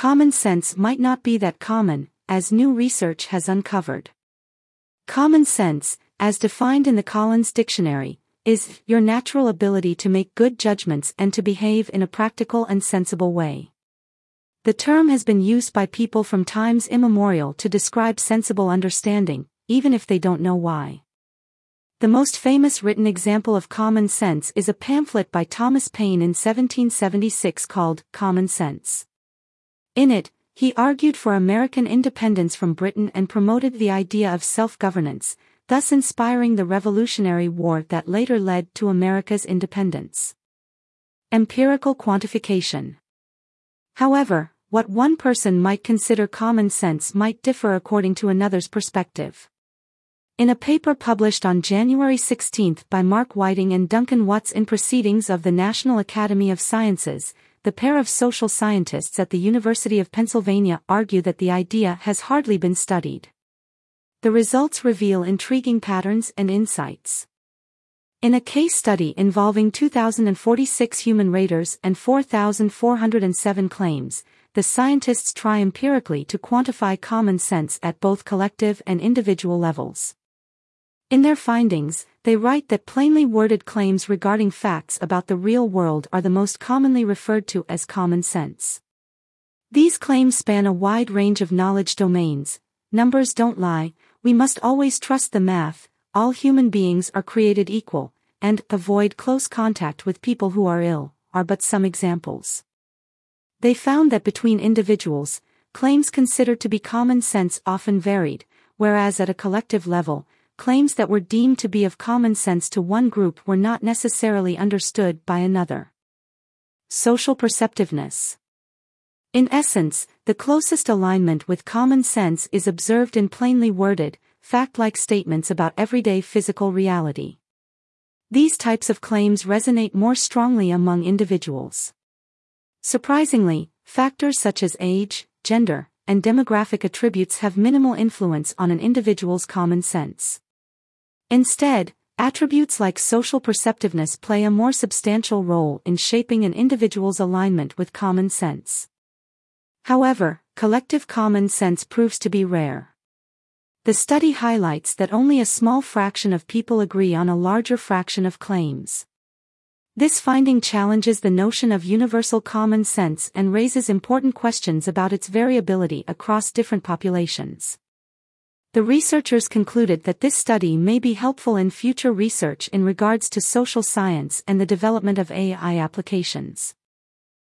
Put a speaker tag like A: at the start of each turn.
A: common sense might not be that common, as new research has uncovered. Common sense, as defined in the Collins Dictionary, is your natural ability to make good judgments and to behave in a practical and sensible way. The term has been used by people from times immemorial to describe sensible understanding, even if they don't know why. The most famous written example of common sense is a pamphlet by Thomas Paine in 1776 called Common Sense. In it, he argued for American independence from Britain and promoted the idea of self-governance, thus inspiring the Revolutionary War that later led to America's independence. Empirical quantification. However, what one person might consider common sense might differ according to another's perspective. In a paper published on January 16 by Mark Whiting and Duncan Watts in Proceedings of the National Academy of Sciences, the pair of social scientists at the University of Pennsylvania argue that the idea has hardly been studied. The results reveal intriguing patterns and insights. In a case study involving 2,046 human raters and 4,407 claims, the scientists try empirically to quantify common sense at both collective and individual levels. In their findings, they write that plainly worded claims regarding facts about the real world are the most commonly referred to as common sense. These claims span a wide range of knowledge domains: numbers don't lie, we must always trust the math, all human beings are created equal, and avoid close contact with people who are ill, are but some examples. They found that between individuals, claims considered to be common sense often varied, whereas at a collective level, claims that were deemed to be of common sense to one group were not necessarily understood by another. Social perceptiveness. In essence, the closest alignment with common sense is observed in plainly worded, fact-like statements about everyday physical reality. These types of claims resonate more strongly among individuals. Surprisingly, factors such as age, gender, and demographic attributes have minimal influence on an individual's common sense. Instead, attributes like social perceptiveness play a more substantial role in shaping an individual's alignment with common sense. However, collective common sense proves to be rare. The study highlights that only a small fraction of people agree on a larger fraction of claims. This finding challenges the notion of universal common sense and raises important questions about its variability across different populations. The researchers concluded that this study may be helpful in future research in regards to social science and the development of AI applications.